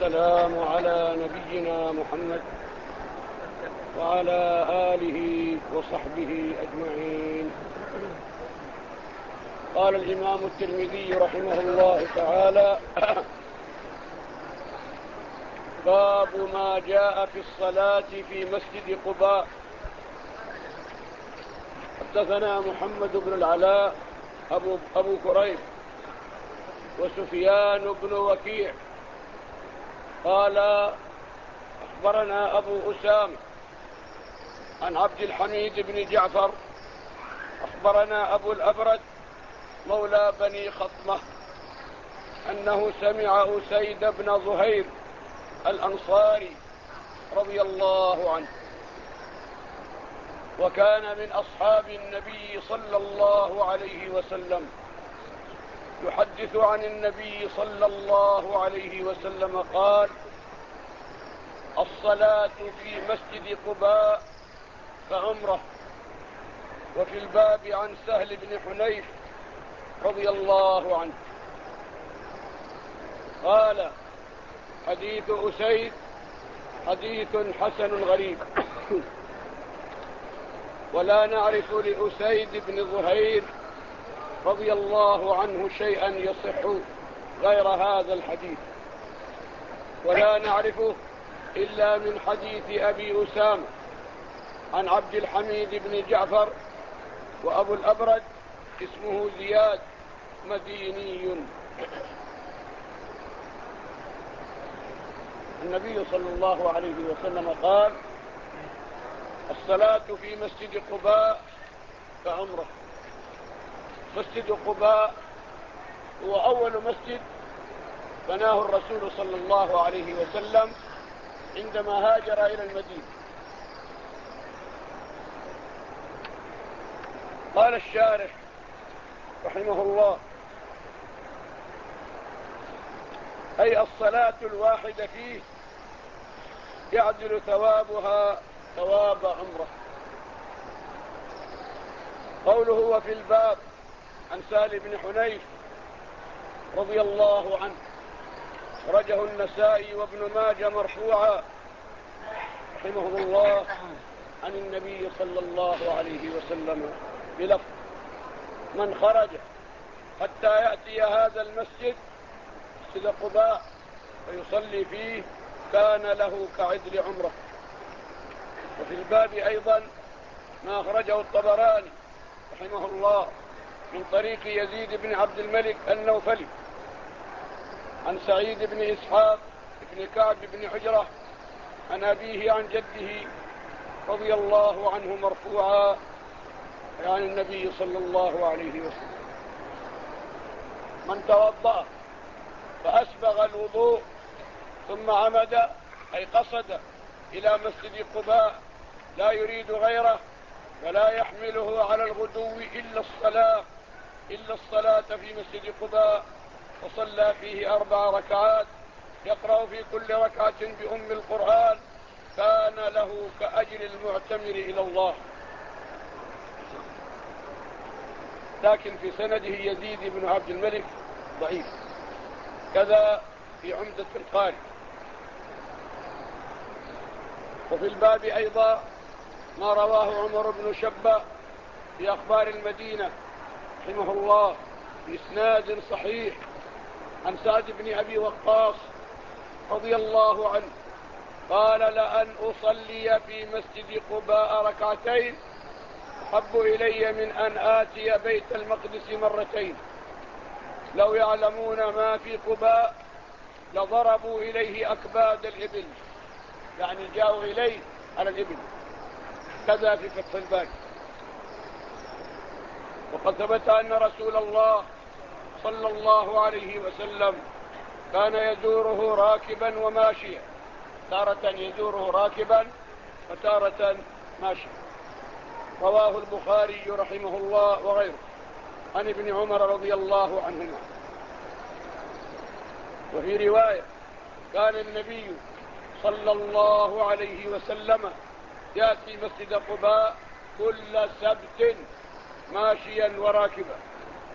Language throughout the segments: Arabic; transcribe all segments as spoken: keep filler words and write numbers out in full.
والسلام على نبينا محمد وعلى آله وصحبه أجمعين. قال الإمام الترمذي رحمه الله تعالى: باب ما جاء في الصلاة في مسجد قباء. حدثنا محمد بن العلاء أبو, أبو كريب وسفيان بن وكيع قال أخبرنا أبو أسامة عن عبد الحميد بن جعفر أخبرنا أبو الأبرد مولى بني خطمة أنه سمع أسيد بن زهير الأنصاري رضي الله عنه، وكان من أصحاب النبي صلى الله عليه وسلم، يحدث عن النبي صلى الله عليه وسلم قال: الصلاة في مسجد قباء كعمرة. وفي الباب عن سهل بن حنيف رضي الله عنه قال: حديث أسيد حديث حسن غريب، ولا نعرف لأسيد بن زهير رضي الله عنه شيئا يصح غير هذا الحديث، ولا نعرفه إلا من حديث أبي أسامة عن عبد الحميد بن جعفر، وأبو الأبرد اسمه زياد مديني. النبي صلى الله عليه وسلم قال: الصلاة في مسجد قباء كعمرة. مسجد قباء هو أول مسجد بناه الرسول صلى الله عليه وسلم عندما هاجر إلى المدينة. قال الشارح رحمه الله: أي الصلاة الواحدة فيه يعدل ثوابها ثواب عمره. قوله وفي الباب عن سهل بن حنيف رضي الله عنه أخرجه النسائي وابن ماجه مرفوعا رحمه الله عن النبي صلى الله عليه وسلم بلفظ: من خرج حتى يأتي هذا المسجد مسجد قباء ويصلي فيه كان له كعدل عمره. وفي الباب أيضا ما أخرجه الطبراني رحمه الله من طريق يزيد بن عبد الملك النوفلي عن سعيد بن إسحاق بن كعب بن حجرة عن أبيه عن جده رضي الله عنه مرفوعا عن النبي صلى الله عليه وسلم: من توضأ فأسبغ الوضوء ثم عمد أي قصد إلى مسجد قباء لا يريد غيره ولا يحمله على الغدو إلا الصلاة إلا الصلاة في مسجد قباء، وصلى فيه أربع ركعات يقرأ في كل ركعة بأم القرآن كان له كأجر المعتمر إلى الله. لكن في سنده يزيد بن عبد الملك ضعيف، كذا في عمدة القارئ. وفي الباب أيضا ما رواه عمر بن شبة في أخبار المدينة رحمه الله بإسناد صحيح عن سعد بن أبي وقاص رضي الله عنه قال: لأن أصلي في مسجد قباء ركعتين أحب إلي من أن آتي بيت المقدس مرتين. لو يعلمون ما في قباء لضربوا إليه أكباد الإبل، يعني جاءوا إليه على الإبل. كذا في فتح الباري. وقد ثبت أن رسول الله صلى الله عليه وسلم كان يزوره راكبا وماشيا، تارة يزوره راكبا وتارة ماشيا. رواه البخاري رحمه الله وغيره عن ابن عمر رضي الله عنهما. وفي رواية: كان النبي صلى الله عليه وسلم يأتي مسجد قباء كل سبت ماشيا وراكبا.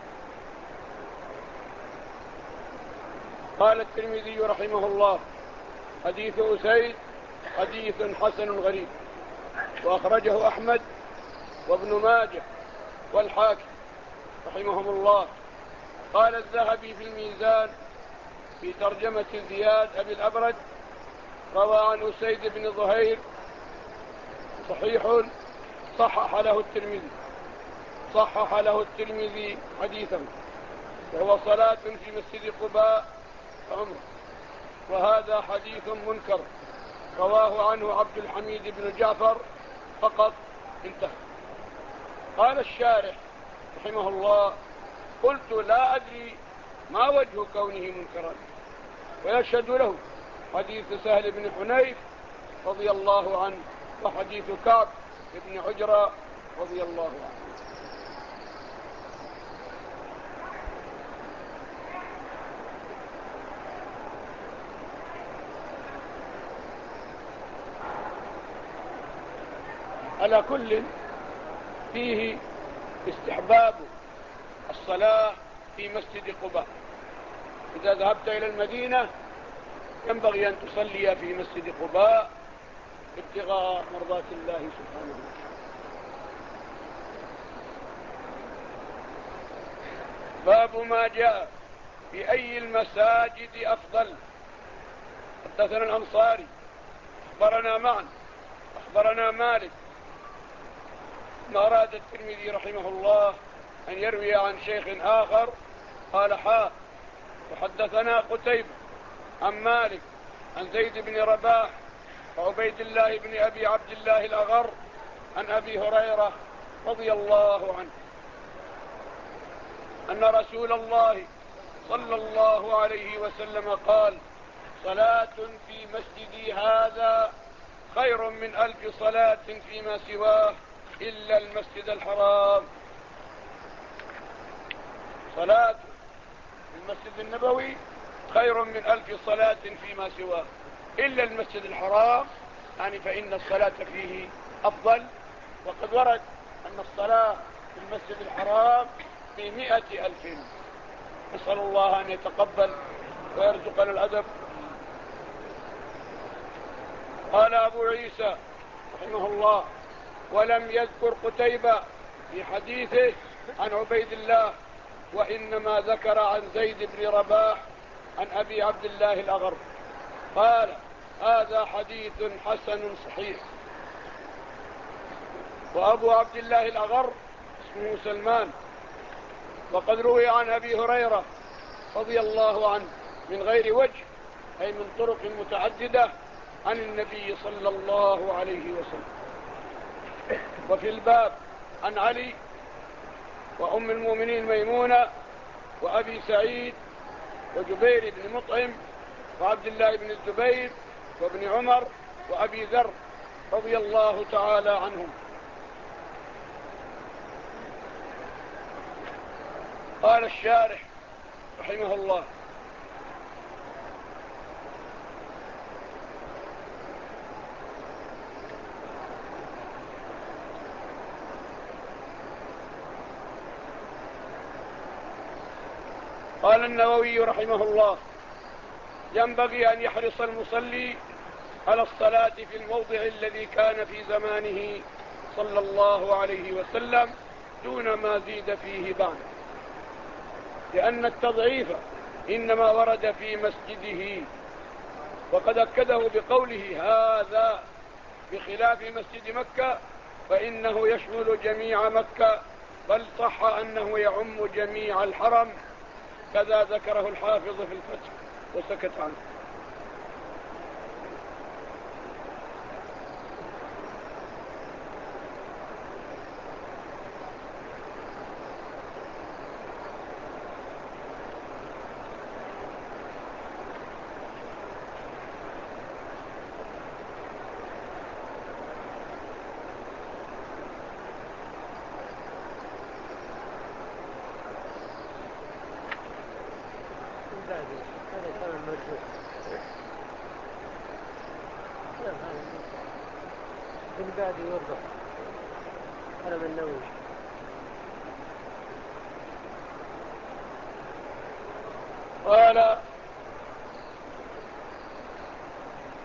قال الترمذي رحمه الله: حديث أسيد حديث حسن غريب، وأخرجه أحمد وابن ماجه والحاكم رحمهم الله. قال الذهبي في الميزان في ترجمة زياد أبي الأبرد: روى عن أسيد بن ظهير صحيح صحح له الترمذي صحح له الترمذي حديثا، وهو صلاة في مسجد قباء عمره، وهذا حديث منكر رواه عنه عبد الحميد بن جعفر فقط، انتهى. قال الشارح رحمه الله: قلت لا أدري ما وجه كونه منكرا، ويشهد له حديث سهل بن حنيف رضي الله عنه، وحديث كعب بن عجرة رضي الله عنه. على كل فيه استحباب الصلاة في مسجد قباء. إذا ذهبت إلى المدينة ينبغي أن تصلي في مسجد قباء ابتغاء مرضات الله سبحانه وتعالى. باب ما جاء في أي المساجد أفضل. حدثنا الأنصاري أخبرنا معا أخبرنا مالك. ما أراد الترمذي رحمه الله أن يروي عن شيخ آخر قال: حاء وحدثنا قتيبة عن مالك عن زيد بن رباح وعبيد الله بن أبي عبد الله الأغر عن أبي هريرة رضي الله عنه أن رسول الله صلى الله عليه وسلم قال: صلاة في مسجدي هذا خير من ألف صلاة فيما سواه إلا المسجد الحرام. صلاة في المسجد النبوي خير من ألف صلاة فيما سواه إلا المسجد الحرام، يعني فإن الصلاة فيه أفضل. وقد ورد أن الصلاة في المسجد الحرام بمئة ألف. نسأل الله أن يتقبل ويرزقنا الأدب. قال أبو عيسى رحمه الله: ولم يذكر قتيبة في حديثه عن عبيد الله، وإنما ذكر عن زيد بن رباح عن أبي عبد الله الأغر. قال: هذا حديث حسن صحيح. وأبو عبد الله الأغر اسمه سلمان، وقد روي عن أبي هريرة رضي الله عنه من غير وجه، أي من طرق متعددة عن النبي صلى الله عليه وسلم. وفي الباب عن علي وأم المؤمنين ميمونة وأبي سعيد وجبير بن مطعم وعبد الله بن الزبير وابن عمر وأبي ذر رضي الله تعالى عنهم. قال الشارح رحمه الله: قال النووي رحمه الله: ينبغي أن يحرص المصلي على الصلاة في الموضع الذي كان في زمانه صلى الله عليه وسلم دون ما زيد فيه بعد، لأن التضعيف إنما ورد في مسجده، وقد أكده بقوله هذا بخلاف مسجد مكة فإنه يشمل جميع مكة، بل صح أنه يعم جميع الحرم، كذا ذكره الحافظ في الفتح وسكت عنه. هذا كلام مرجوح. من بعد يوضح كلام النووي. قال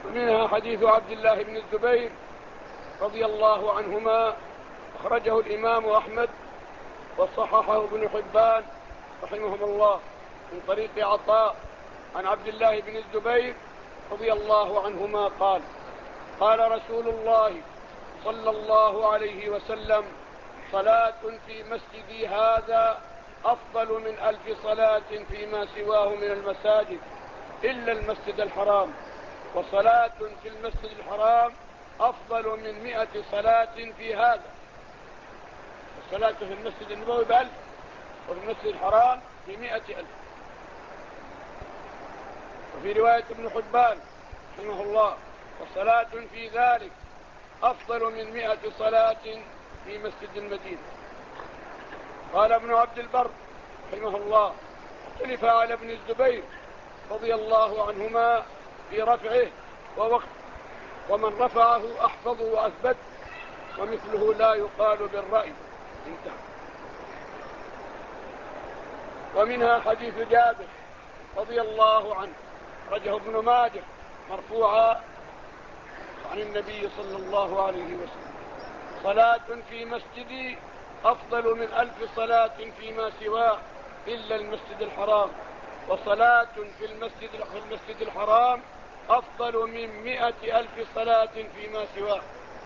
ومنها حديث عبد الله بن الزبير رضي الله عنهما، أخرجه الإمام أحمد وصححه ابن حبان رحمهم الله من طريق عطاء عن عبد الله بن الزبير رضي الله عنهما قال: قال رسول الله صلى الله عليه وسلم: صلاة في مسجدي هذا أفضل من ألف صلاة فيما سواه من المساجد إلا المسجد الحرام، وصلاة في المسجد الحرام أفضل من مئة صلاة في هذا. الصلاة في المسجد النبوي بألف، وفي المسجد الحرام بمئة ألف. وفي رواية ابن حبان رحمه الله: وصلاة في ذلك أفضل من مئة صلاة في مسجد المدينة. قال ابن عبد البر رحمه الله: اختلف على ابن الزبير رضي الله عنهما في رفعه ووقته، ومن رفعه أحفظ وأثبت، ومثله لا يقال بالرأي. انتهى. ومنها حديث جابر رضي الله عنه رجه ابن ماجه مرفوعا عن النبي صلى الله عليه وسلم: صلاة في مسجدي أفضل من ألف صلاة فيما سواه إلا المسجد الحرام، وصلاة في المسجد في المسجد الحرام أفضل من مئة ألف صلاة فيما سواه.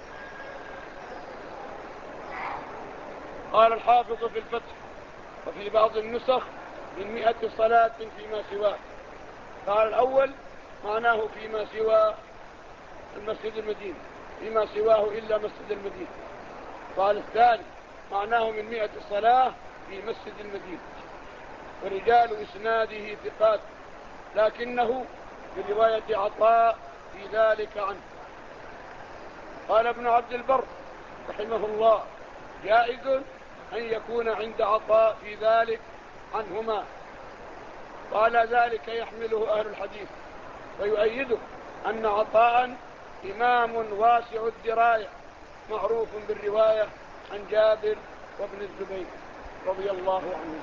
قال الحافظ في الفتح: وفي بعض النسخ من مئة صلاة فيما سواه. قال الأول معناه فيما سوى المسجد المدينة، فيما سواه إلا مسجد المدينة. قال الثاني معناه من مئة صلاة في مسجد المدينة. ورجال إسناده ثقات، لكنه برواية عطاء في ذلك عنه. قال ابن عبد البر رحمه الله: جائز أن يكون عند عطاء في ذلك عنهما. قال: ذلك يحمله أهل الحديث ويؤيده أن عطاء إمام واسع الدراية معروف بالرواية عن جابر وابن الزبير رضي الله عنه.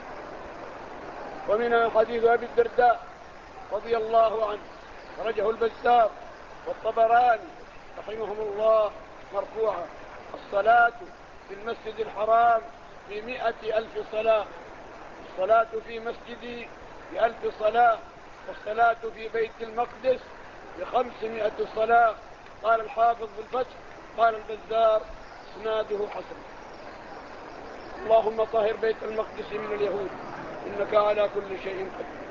ومنها حديث أبي الدرداء رضي الله عنه خرجه البزار والطبراني رحمهم الله مرفوعا: الصلاة في المسجد الحرام بمئة ألف صلاة، الصلاة في مسجدي بألف صلاة، والصلاة في بيت المقدس بخمسمائة صلاة. قال الحافظ في الفتح: قال البزار: اسناده حسن. اللهم طهر بيت المقدس من اليهود إنك على كل شيء قدير.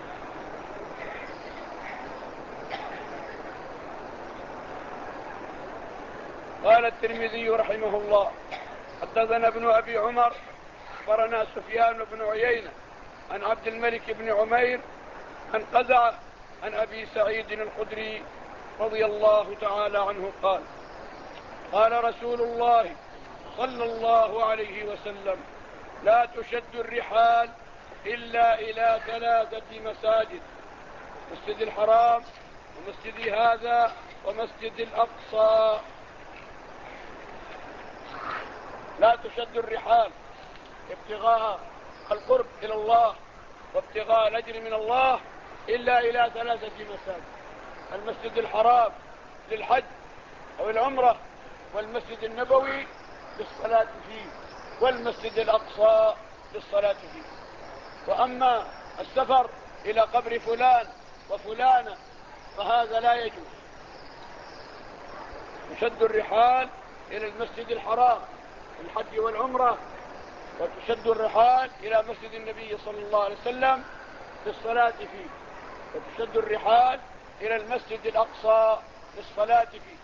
قال الترمذي رحمه الله: حدثنا ابن أبي عمر أخبرنا سفيان بن عيينة عن عبد الملك بن عمير عن قزعة عن أبي سعيد الخدري رضي الله تعالى عنه قال: قال رسول الله صلى الله عليه وسلم: لا تشد الرحال إلا إلى ثلاثة مساجد: مسجد الحرام، ومسجد هذا، ومسجد الأقصى. لا تشد الرحال ابتغاء القرب إلى الله وابتغاء الأجر من الله إلا إلى ثلاثة مساجد: المسجد الحرام للحج أو العمرة، والمسجد النبوي للصلاة فيه، والمسجد الأقصى للصلاة فيه. وأما السفر إلى قبر فلان وفلانة فهذا لا يجوز. تشد الرحال إلى المسجد الحرام الحج والعمرة، وتشد الرحال إلى مسجد النبي صلى الله عليه وسلم للصلاة فيه، وتشد الرحال إلى المسجد الأقصى للصلاة فيه.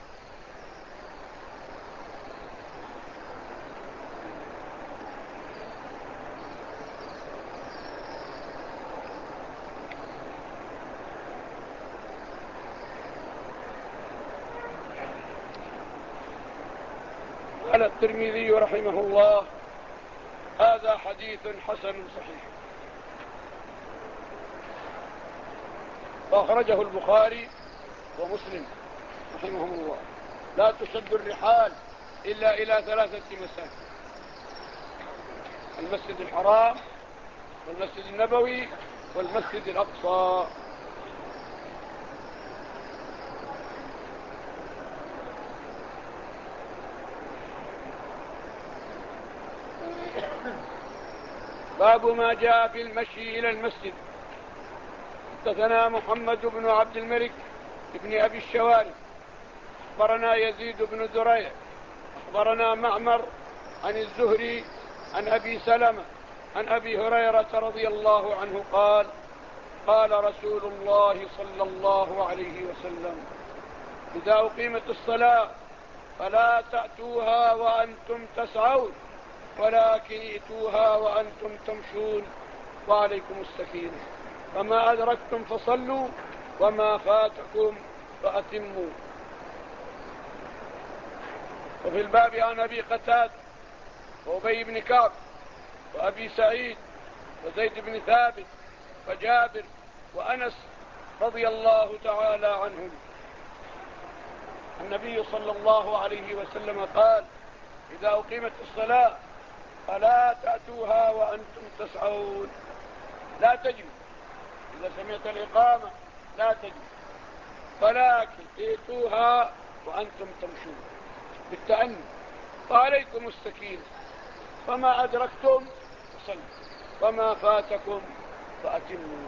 قال الترمذي رحمه الله: هذا حديث حسن صحيح. فأخرجه البخاري ومسلم رحمهم الله: لا تشد الرحال إلا إلى ثلاثة مساجد: المسجد الحرام، والمسجد النبوي، والمسجد الأقصى. باب ما جاء في المشي إلى المسجد. حدثنا محمد بن عبد الملك بن أبي الشوارب أخبرنا يزيد بن زريع أخبرنا معمر عن الزهري عن أبي سلمة عن أبي هريرة رضي الله عنه قال قال رسول الله صلى الله عليه وسلم إذا أقيمت الصلاة فلا تأتوها وأنتم تسعون ولكن ائتوها وأنتم تمشون وعليكم السكينة، فما أدركتم فصلوا وما فاتكم فأتموا. وفي الباب عن أبي قتادة وأبي بن كعب وأبي سعيد وزيد بن ثابت وجابر وأنس رضي الله تعالى عنهم. النبي صلى الله عليه وسلم قال إذا أقيمت الصلاة فلا تأتوها وأنتم تسعون، لا تجروا إذا سمعت الإقامة لا تجروا، ولكن ائتوها وأنتم تمشون بالتأني وعليكم السكينة، فما أدركتم فصلوا وما فاتكم فأتموا.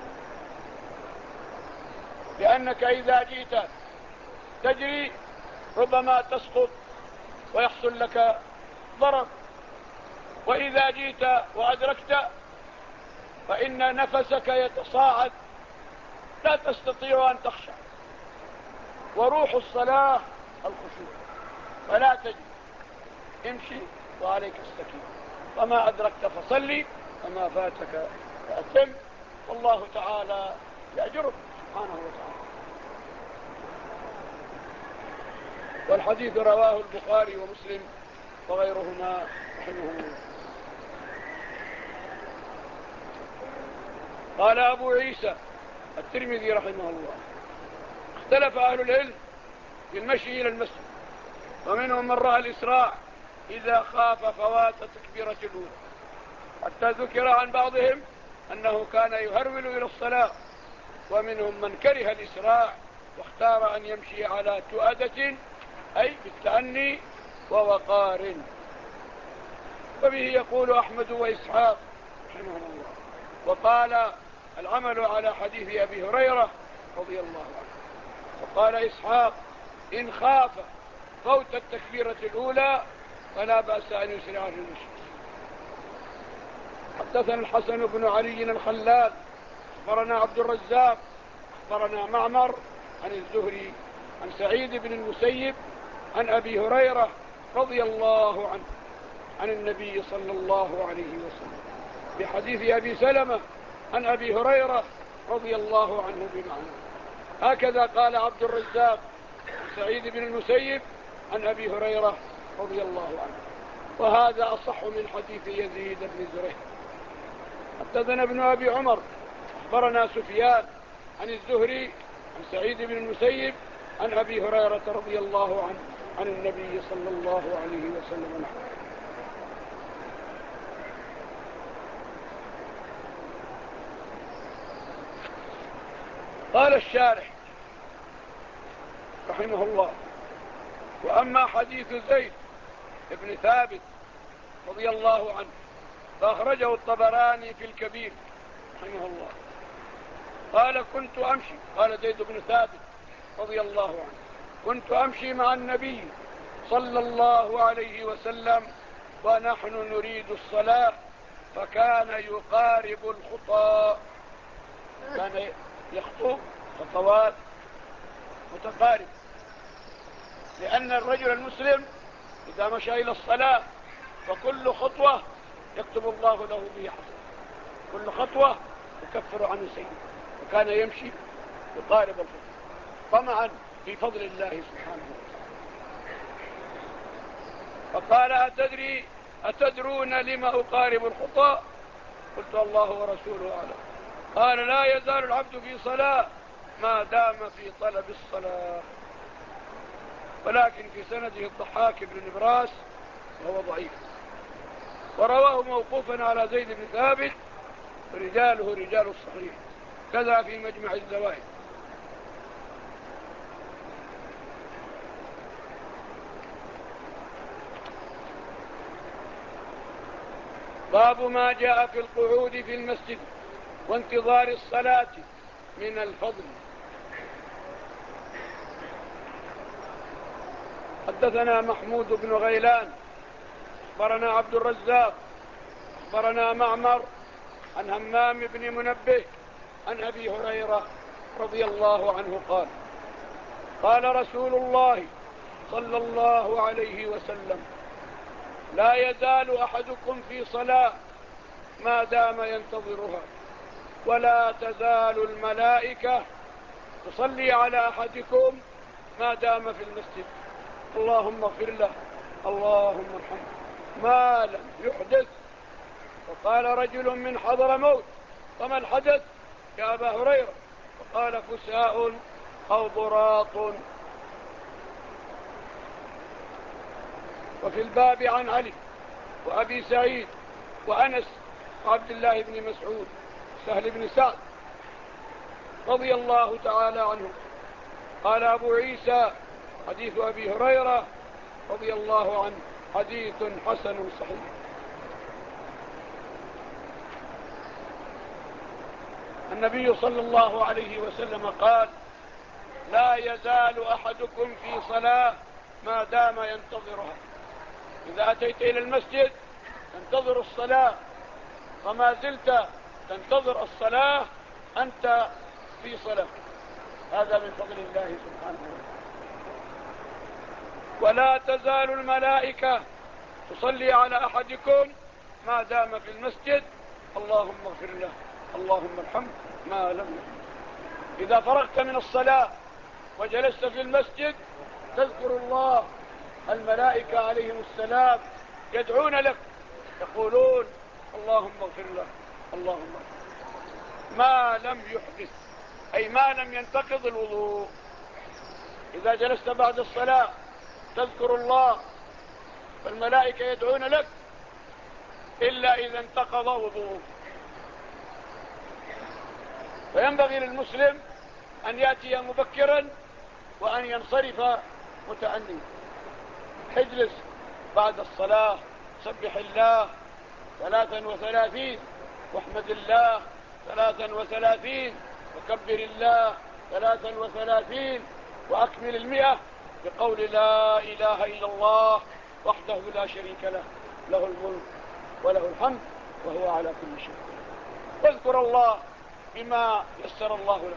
لأنك إذا جئت تجري ربما تسقط ويحصل لك ضرر، وإذا جئت وأدركت فإن نفسك يتصاعد لا تستطيع أن تخشع، وروح الصلاة الخشوع، فلا تجري، امشي وعليك السكينة، وما أدركت فصلي وما فاتك فأتم، والله تعالى يأجرك سبحانه وتعالى. والحديث رواه البخاري ومسلم وغيرهما رحمه الله. قال أبو عيسى الترمذي رحمه الله اختلف أهل العلم في المشي إلى المسجد، ومنهم من رأى الإسراع إذا خاف فوات تكبيرة الأولى، حتى ذكر عن بعضهم أنه كان يهرول إلى الصلاة، ومنهم من كره الإسراع واختار أن يمشي على تؤدة أي بالتأني ووقار. وبه يقول أحمد وإسحاق رحمه الله. وقال العمل على حديث أبي هريرة رضي الله عنه. وقال إسحاق إن خاف فوت التكبيرة الأولى فلا بأس أن يسرع في المشي. حدثنا الحسن بن علي الخلال أخبرنا عبد الرزاق أخبرنا معمر عن الزهري عن سعيد بن المسيب عن أبي هريرة رضي الله عنه عن النبي صلى الله عليه وسلم بحديث أبي سلمة عن أبي هريرة رضي الله عنه بمعنى. هكذا قال عبد الرزاق عن سعيد بن المسيب عن أبي هريرة رضي الله عنه، وهذا أصح من حديث يزيد بن زريع. حدثنا ابن أبي عمر أخبرنا سفيان عن الزهري عن سعيد بن المسيب عن أبي هريرة رضي الله عنه عن النبي صلى الله عليه وسلم نحوه. قال الشارح رحمه الله وأما حديث زيد بن ثابت رضي الله عنه فأخرجه الطبراني في الكبير رحمه الله. قال كنت أمشي، قال زيد بن ثابت رضي الله عنه كنت أمشي مع النبي صلى الله عليه وسلم ونحن نريد الصلاة فكان يقارب الخطى، كان يخطو خطوات متقاربة، لأن الرجل المسلم إذا مشى إلى الصلاة فكل خطوة يكتب الله له به حسنة، كل خطوة يكفر عنه سيئة، وكان يمشي يقارب الخطوة طمعا في فضل الله سبحانه وتعالى. فقال أتدري أتدرون لما أقارب الخطى؟ قلت الله ورسوله أعلم. قال لا يزال العبد في صلاة ما دام في طلب الصلاة، ولكن في سنده الضحاك بن نبراس وهو ضعيف، ورواه موقوفا على زيد بن ثابت رجاله رجال الصحيح، كذا في مجمع الزوائد. باب ما جاء في القعود في المسجد وانتظار الصلاة من الفضل. حدثنا محمود بن غيلان أخبرنا عبد الرزاق أخبرنا معمر عن همام بن منبه عن أبي هريرة رضي الله عنه قال قال رسول الله صلى الله عليه وسلم لا يزال أحدكم في صلاة ما دام ينتظرها ولا تزال الملائكة تصلي على أحدكم ما دام في المسجد اللهم اغفر له اللهم ارحمه ما لم يحدث. وقال رجل من حضرموت فما الحدث يا أبا هريرة؟ وقال فساء أو ضراط. وفي الباب عن علي وأبي سعيد وأنس وعبد الله بن مسعود سهل بن سعد رضي الله تعالى عنه. قال أبو عيسى حديث أبي هريرة رضي الله عنه حديث حسن صحيح. النبي صلى الله عليه وسلم قال لا يزال أحدكم في صلاة ما دام ينتظرها. إذا أتيت إلى المسجد تنتظر الصلاة وما زلت تنتظر الصلاة أنت في صلاة، هذا من فضل الله سبحانه وتعالى. ولا تزال الملائكة تصلي على أحدكم ما دام في المسجد اللهم اغفر له اللهم ارحمه ما لم يحدث. إذا فرغت من الصلاة وجلست في المسجد تذكر الله الملائكة عليهم السلام يدعون لك يقولون اللهم اغفر له اللهم اغفر ما لم يحدث أي ما لم ينتقض الوضوء. إذا جلست بعد الصلاة تذكر الله فالملائكة يدعون لك إلا إذا انتقض وضوء. فينبغي للمسلم أن يأتي مبكرا وأن ينصرف متأنيا. اجلس بعد الصلاة سبح الله ثلاثا وثلاثين واحمد الله ثلاثا وثلاثين وكبر الله ثلاثا وثلاثين وأكمل المئة بقول لا إله إلا الله وحده لا شريك له له الملك وله الحمد وهو على كل شيء. واذكر الله بما يسر الله له.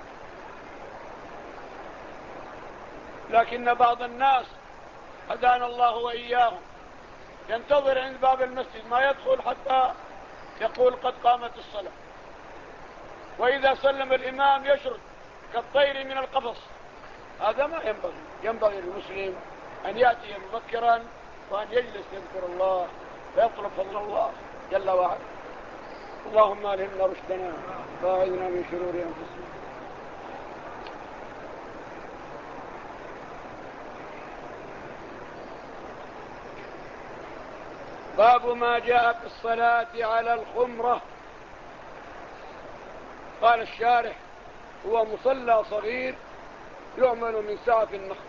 لكن بعض الناس هدانا الله وإياهم ينتظر عند باب المسجد ما يدخل حتى يقول قد قامت الصلاة، وإذا سلم الإمام يشرد كالطير من القفص. هذا ما ينبغي. ينبغي للمسلم أن يأتي مبكرا وأن يجلس يذكر الله ويطلب فضل الله جل وعلا. اللهم ألهمنا رشدنا واعذنا من شرور أنفسنا. باب ما جاء في الصلاة على الخمرة. قال الشارح هو مصلى صغير يعمل من سعف النخل.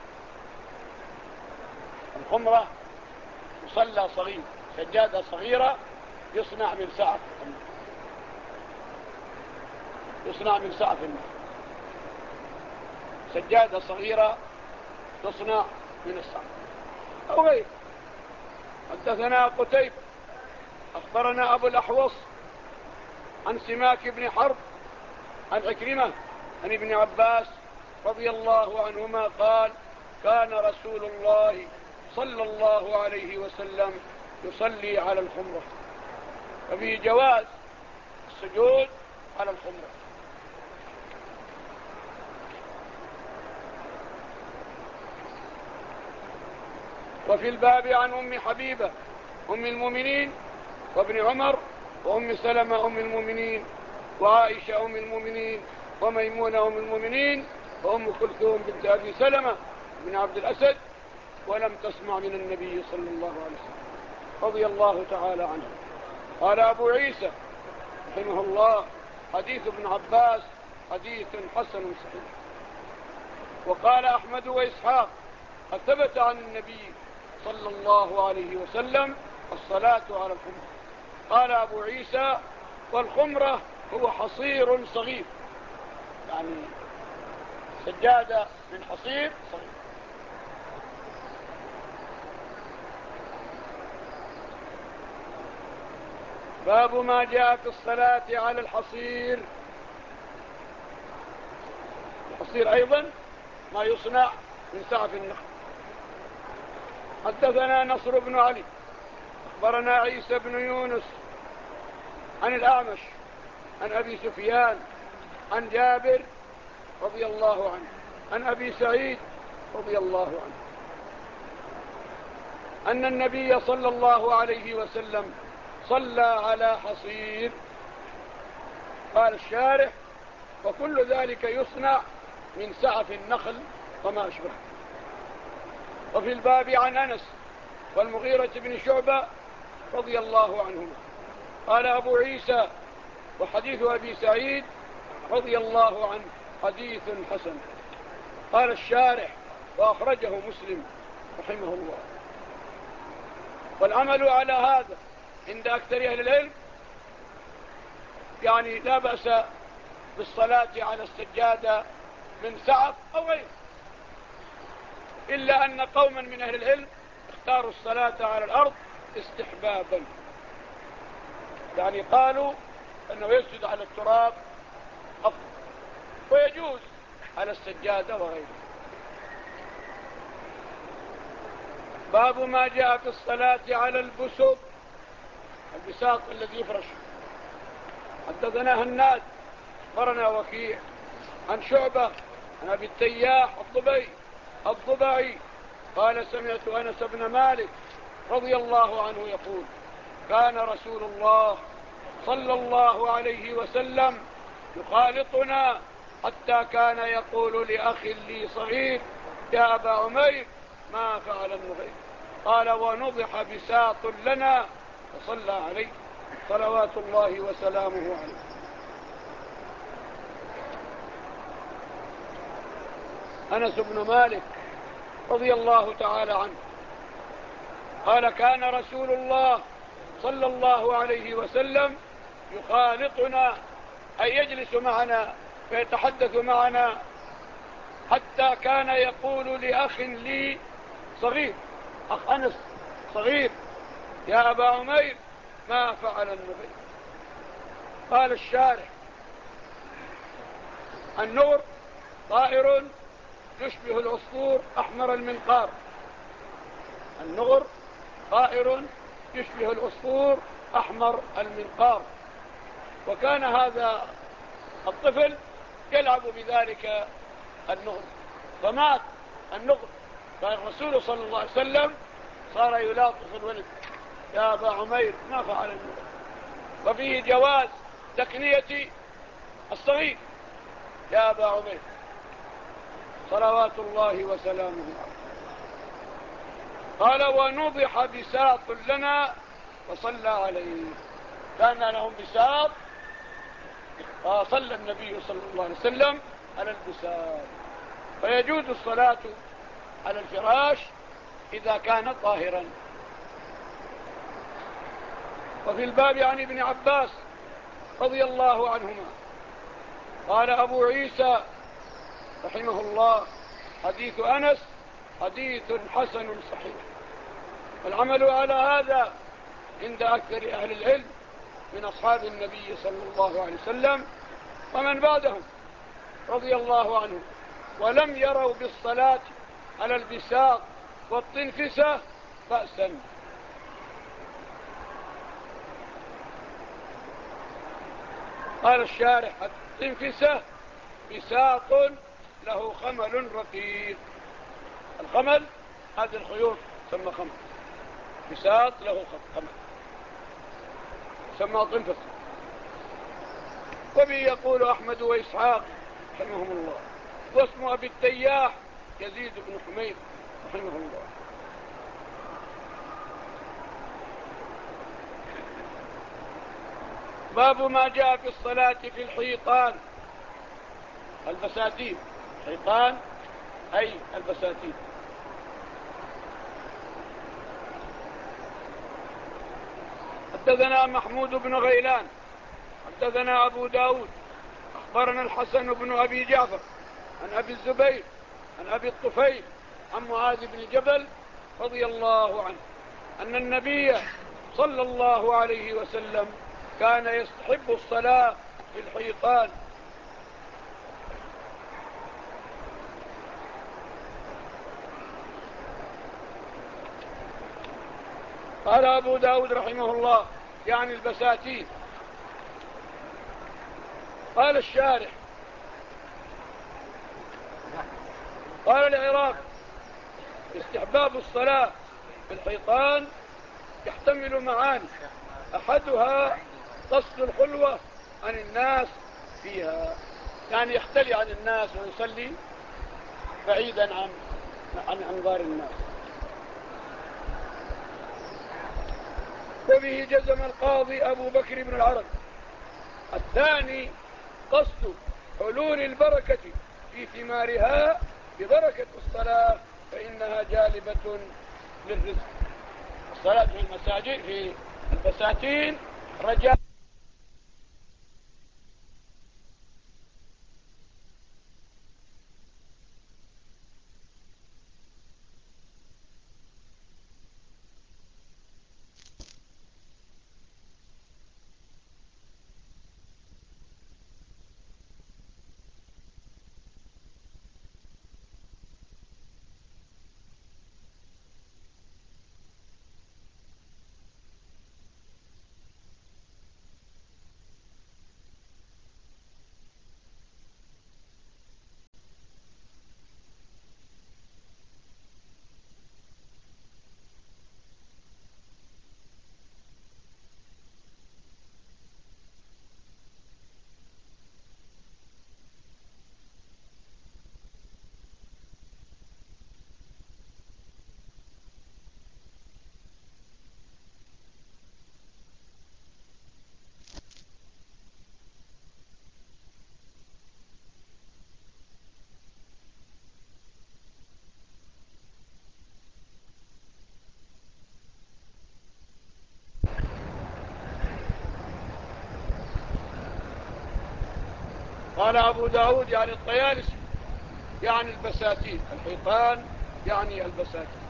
الخمرة مصلى صغير سجادة صغيرة يصنع من سعف النخل. يصنع من سعف النخل سجادة صغيرة تصنع من السعف أو غير. حدثنا قتيبة أخبرنا أبو الأحوص عن سماك بن حرب عن عكرمة عن ابن عباس رضي الله عنهما قال كان رسول الله صلى الله عليه وسلم يصلي على الخمرة. ففي جواز السجود على الخمرة. وفي الباب عن أم حبيبة أم المؤمنين وابن عمر وأم سلمة أم المؤمنين وعائشة أم المؤمنين وميمونة أم المؤمنين وأم كلثوم بنت أبي سلمة بن عبد الأسد ولم تسمع من النبي صلى الله عليه وسلم رضي الله تعالى عنه. قال أبو عيسى رحمه الله حديث ابن عباس حديث حسن صحيح. وقال أحمد وإسحاق قد ثبت عن النبي صلى الله عليه وسلم الصلاة على الخمر. قال أبو عيسى: والخمرة هو حصير صغير، يعني سجادة من حصير صغير. باب ما جاء في الصلاة على الحصير. الحصير أيضا ما يصنع من سعف النخل. حدثنا نصر بن علي أخبرنا عيسى بن يونس عن الأعمش عن أبي سفيان عن جابر رضي الله عنه عن أبي سعيد رضي الله عنه أن النبي صلى الله عليه وسلم صلى على حصير. قال الشارح: وكل ذلك يصنع من سعف النخل وما أشبه. وفي الباب عن أنس والمغيرة بن شعبة رضي الله عنهما. قال أبو عيسى: وحديث أبي سعيد رضي الله عنه حديث حسن. قال الشارح: وأخرجه مسلم رحمه الله. والعمل على هذا عند أكثر أهل العلم، يعني لا بأس بالصلاة على السجادة من سعف أو غيره، إلا أن قوما من أهل العلم اختاروا الصلاة على الأرض استحبابا، يعني قالوا أنه يسجد على التراب أفضل، ويجوز على السجادة وغيره. باب ما جاء في الصلاة على البسط، البساط الذي يفرش. حدثنا هناد أخبرنا وكيع عن شعبة عن أبي التياح الضبي الضبعي قال: سمعت أنس بن مالك رضي الله عنه يقول: كان رسول الله صلى الله عليه وسلم يخالطنا حتى كان يقول لأخ لي صغير: يا أبا عمير ما فعل النغير. قال: ونضح بساط لنا وصلى عليه صلوات الله وسلامه عليه. أنس بن مالك رضي الله تعالى عنه قال: كان رسول الله صلى الله عليه وسلم يخالطنا، أي يجلس معنا ويتحدث معنا، حتى كان يقول لأخ لي صغير، أخ أنس صغير: يا أبا عمير ما فعل النغير. قال الشارح: النغر طائر يشبه العصفور أحمر المنقار. النغر طائر يشبه العصفور أحمر المنقار. وكان هذا الطفل يلعب بذلك النغر، فمات النغر، فالرسول صلى الله عليه وسلم صار يلاطف الولد: يا أبا عمير ما فعل النغر. وفيه جواز تكنية الصغير: يا أبا عمير صلوات الله وسلامه عليه. قال: ونضح بساط لنا وصلى عليه. كان لهم بساط فصلى النبي صلى الله عليه وسلم على البساط. فيجوز الصلاة على الفراش إذا كان طاهرا. وفي الباب عن ابن عباس رضي الله عنهما قال أبو عيسى رحمه الله: حديث أنس حديث حسن صحيح. والعمل على هذا عند أكثر أهل العلم من أصحاب النبي صلى الله عليه وسلم ومن بعدهم رضي الله عنهم، ولم يروا بالصلاة على البساط والطنفسة بأسا. قال الشارح: الطنفسة بساط له خمل رقيق. الخمل هذه الخيوط تسمى خمل، بساط له خمل سمى طنفس. وبه يقول أحمد وإسحاق رحمهم الله. واسم أبي التياح يزيد بن حميد رحمه الله. باب ما جاء في الصلاة في الحيطان، البساتين. حيطان أي البساتين. حدثنا محمود بن غيلان حدثنا أبو داود أخبرنا الحسن بن أبي جعفر عن أبي الزبير عن أبي الطفيل عن معاذ بن جبل رضي الله عنه أن النبي صلى الله عليه وسلم كان يستحب الصلاة في الحيطان. قال أبو داود رحمه الله يعني البساتين. قال الشارح قال العراق استحباب الصلاة في الحيطان يحتمل معاني أحدها قصد الخلوة عن الناس فيها، يعني يختلي عن الناس ويصلي بعيدا عن عن أنظار الناس. وبه جزم القاضي أبو بكر بن العربي. الثاني قصد حلول البركة في ثمارها ببركة الصلاة فإنها جالبة للرزق. الصلاة في المساجد في البساتين رجاء قال أبو داود يعني الطيالسي يعني البساتين، الحيطان يعني البساتين.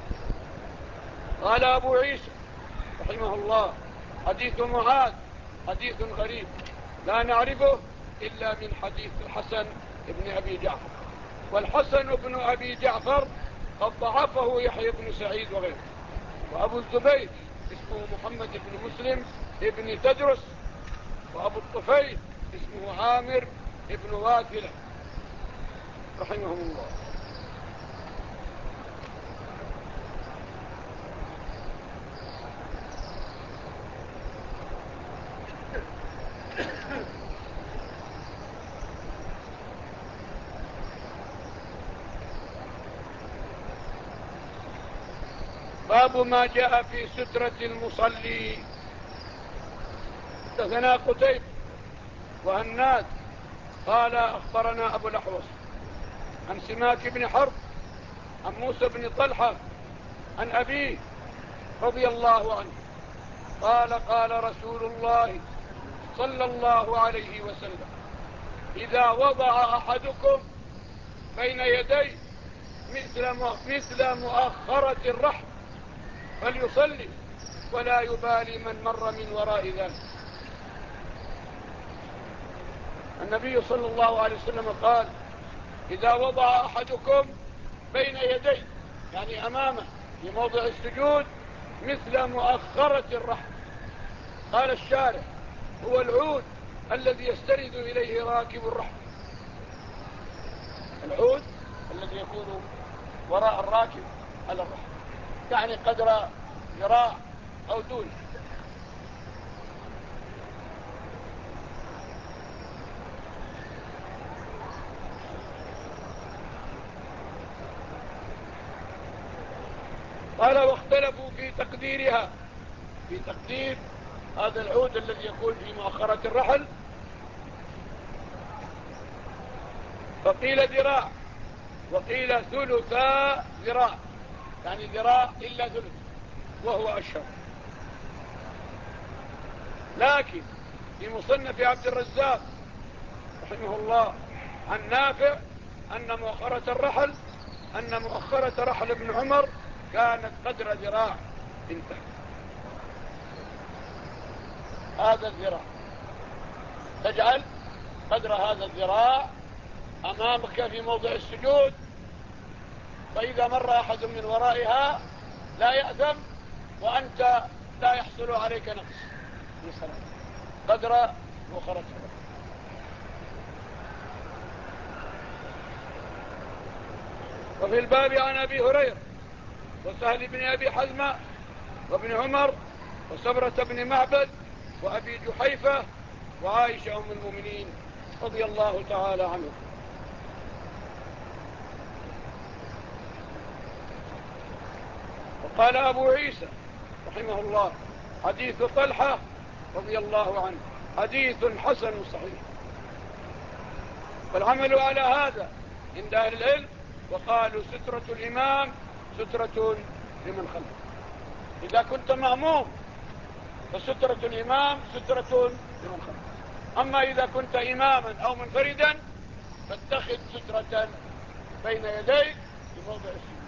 قال أبو عيسى رحمه الله حديث معاذ حديث غريب لا نعرفه إلا من حديث الحسن بن أبي جعفر، والحسن بن أبي جعفر قد ضعفه يحيى بن سعيد وغيره. وأبو الزبير اسمه محمد بن مسلم ابن تدرس، وأبو الطفيل اسمه عامر ابن واثلة رحمهم الله. باب ما جاء في سترة المصلي. حدثنا قتيبة وهناد قال أخبرنا أبو الأحوص عن سماك بن حرب عن موسى بن طلحة عن أبيه رضي الله عنه قال قال رسول الله صلى الله عليه وسلم إذا وضع أحدكم بين يديه مثل مثل مؤخرة الرحل فليصلي ولا يبالي من مر من وراء ذلك. النبي صلى الله عليه وسلم قال إذا وضع أحدكم بين يديه يعني أمامه في موضع السجود مثل مؤخرة الرحل. قال الشارح هو العود الذي يستند إليه راكب الرحل، العود الذي يكون وراء الراكب على الرحل، يعني قدر ذراع أو دون. قال واختلفوا في تقديرها، في تقدير هذا العود الذي يكون في مؤخرة الرحل، فقيل ذراع وقيل ثلثا ذراع، يعني ذراع إلا ثلث وهو أشهر. لكن في مصنف عبد الرزاق رحمه الله عن نافع أن مؤخرة الرحل أن مؤخرة رحل ابن عمر كانت قدر ذراع، انتهى. هذا الذراع تجعل قدر هذا الذراع أمامك في موضع السجود، فإذا مر أحد من ورائها لا يأثم وأنت لا يحصل عليك نقص في صلاة قدر مؤخرة الرحل. وفي الباب عن أبي هريرة وسهل بن أبي حزمة وابن عمر وسبرة بن معبد وأبي جحيفة وعائشة أم المؤمنين رضي الله تعالى عنهم. وقال أبو عيسى رحمه الله حديث طلحة رضي الله عنه حديث حسن صحيح. والعمل على هذا عند أهل العلم، وقالوا سترة الإمام سترة لمن خلفه. إذا كنت مأموم فسترة الإمام سترة لمن خلفه، أما إذا كنت إماما أو منفردا فاتخذ سترة بين يديك في موضع السجود.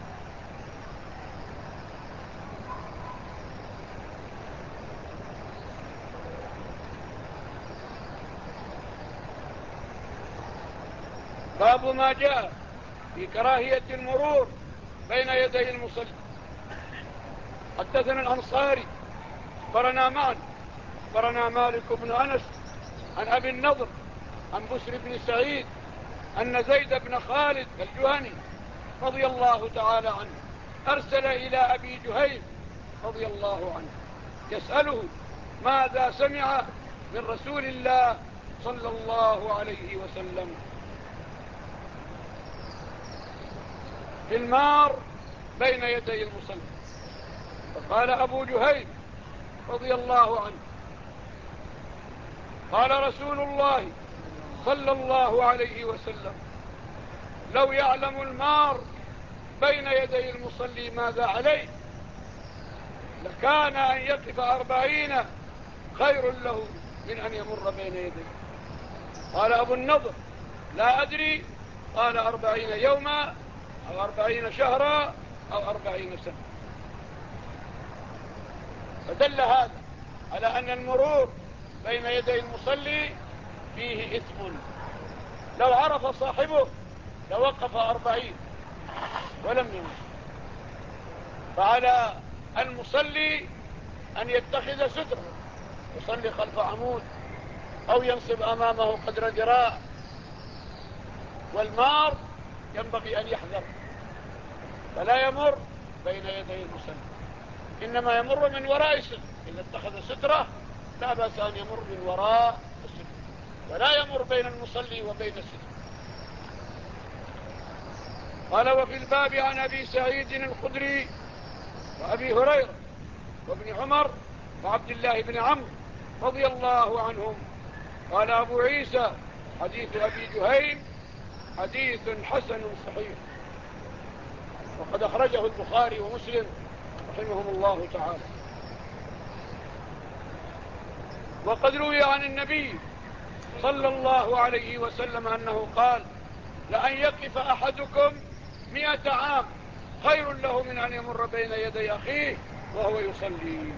باب ما جاء في كراهية المرور بين يدي المصلي. حدثنا الأنصاري أخبرنا معا أخبرنا مالك بن أنس عن أبي النضر عن بسر بن سعيد أن زيد بن خالد الجهني رضي الله تعالى عنه أرسل إلى أبي جهيم رضي الله عنه يسأله ماذا سمع من رسول الله صلى الله عليه وسلم في المار بين يدي المصلي. فقال أبو جهيم رضي الله عنه قال رسول الله صلى الله عليه وسلم لو يعلم المار بين يدي المصلي ماذا عليه لكان أن يقف أربعين خير له من أن يمر بين يديه. قال أبو النضر لا أدري، قال أربعين يوما أو أربعين شهرا أو أربعين سنة. فدل هذا على أن المرور بين يدي المصلي فيه إثم، لو عرف صاحبه لوقف أربعين ولم يمر. فعلى المصلي أن يتخذ سترة، يصلي خلف عمود أو ينصب أمامه قدر ذراع. والمار ينبغي أن يحذر فلا يمر بين يدي المصلي، إنما يمر من وراء السترة. إذا اتخذ سترة لا بأس أن يمر من وراء السترة ولا يمر بين المصلي وبين السترة. قال وفي الباب عن أبي سعيد الخدري وأبي هريرة وابن عمر وعبد الله بن عمرو رضي الله عنهم. قال أبو عيسى حديث أبي جهيم حديث حسن صحيح، وقد أخرجه البخاري ومسلم رحمهم الله تعالى. وقد روي عن النبي صلى الله عليه وسلم أنه قال لأن يقف أحدكم مئة عام خير له من أن يمر بين يدي أخيه وهو يصلي.